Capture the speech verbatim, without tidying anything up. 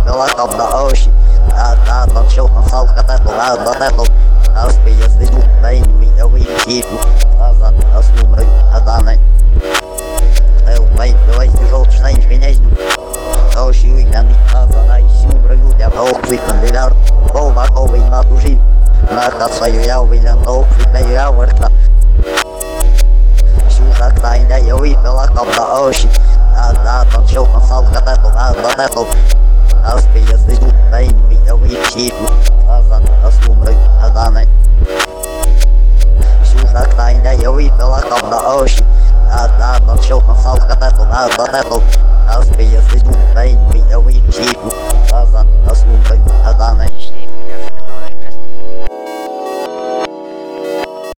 pela cobra hoje. A data de show, a salva da lado da lado. As pilhas de do bem, eu e tipo. As números, a dana. Eu bem, dois dos outros nem veneno. Hoje eu ainda me casa na isura, eu já vou fui candidato. Vou lá com o Ina do Gil. Na casa eu já ouvi, não fui bem a horta. Chuva que ainda eu ia pela cobra hoje. A data de show, a salva da lado da lado. As pilhas de do bem, eu e tipo. As números, a dana. Chuva que ainda eu ia pela cobra hoje. A data de show, a salva da lado da lado.